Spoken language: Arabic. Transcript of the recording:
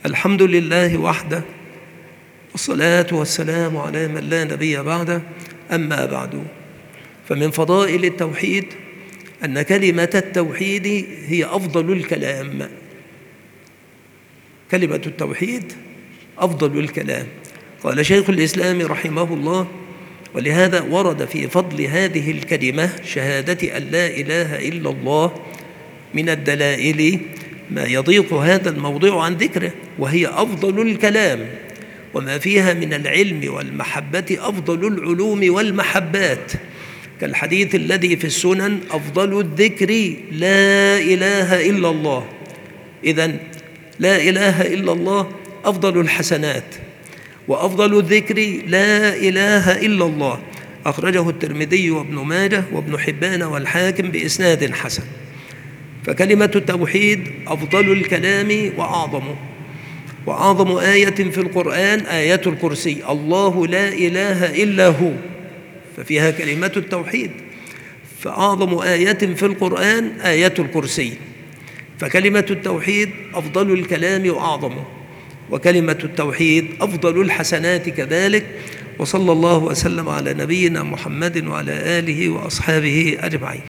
الحمد لله وحده، والصلاة والسلام على من لا نبي بعده. أما بعد، فمن فضائل التوحيد أن كلمة التوحيد هي أفضل الكلام. كلمة التوحيد أفضل الكلام. قال شيخ الإسلام رحمه الله: ولهذا ورد في فضل هذه الكلمة شهادة أن لا إله إلا الله من الدلائل ما يضيق هذا الموضوع عن ذكره، وهي أفضل الكلام، وما فيها من العلم والمحبة أفضل العلوم والمحبات، كالحديث الذي في السنن: أفضل الذكر لا إله إلا الله. إذن لا إله إلا الله أفضل الحسنات، وأفضل الذكر لا إله إلا الله. أخرجه الترمذي وابن ماجه وابن حبان والحاكم بإسناد حسن. فكلمة التوحيد أفضل الكلام وأعظم آية في القرآن آية الكرسي: الله لا إله إلا هو، ففيها كلمة التوحيد. فأعظم آية في القرآن آية الكرسي. فكلمة التوحيد أفضل الكلام وأعظمه، وكلمة التوحيد أفضل الحسنات كذلك. وصلى الله وسلم على نبينا محمد وعلى آله وأصحابه أجمعين.